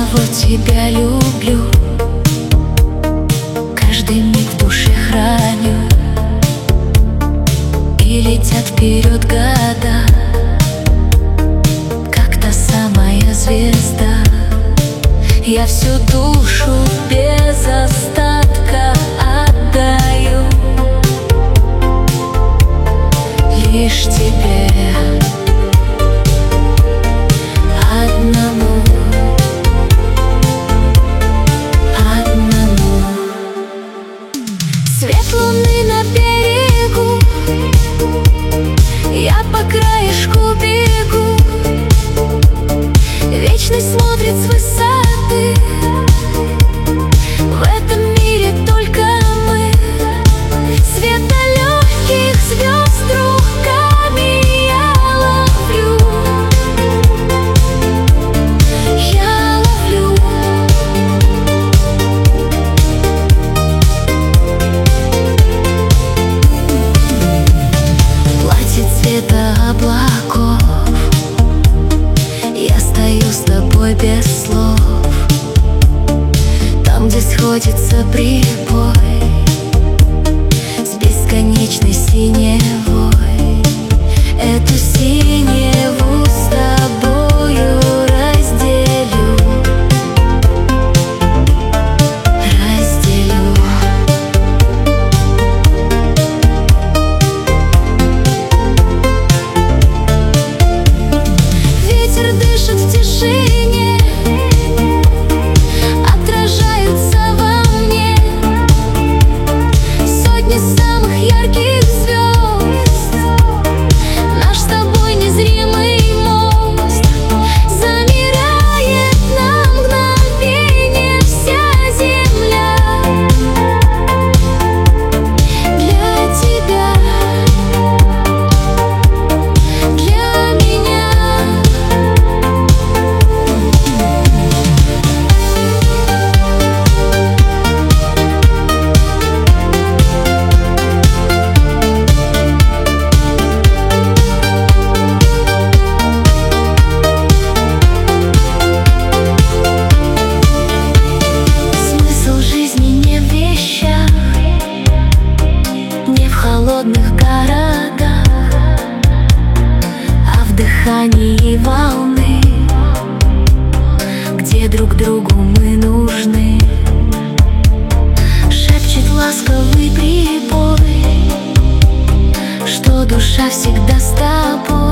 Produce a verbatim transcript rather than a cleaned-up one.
одного тебя люблю, каждый миг в душе храню, и летят вперед года, как та самая звезда. Я всю душу без остатка отдаю лишь тебе одному, одному. Свет луны на берегу, я по краешку бегу, вечность смотрит с высоты. В этом мире только мы, свет далеких звезд руками я ловлю, я ловлю. Платье цвета облаков, я стою с тобой без слов, там, где сходится прибой с бесконечной синевой. Эту синеву с тобою разделю, разделю. Ветер дышит в тишине, отражаются во мне сотни самых ярких звезд. Наш с тобой незримый мост, замирает на мгновение вся земля. Для тебя, для меня. Смысл жизни не в вещах, не в холодных городах, а в дыхании волны, где друг другу мы нужны. Шепчет ласковый прибой, что душа всегда с тобой.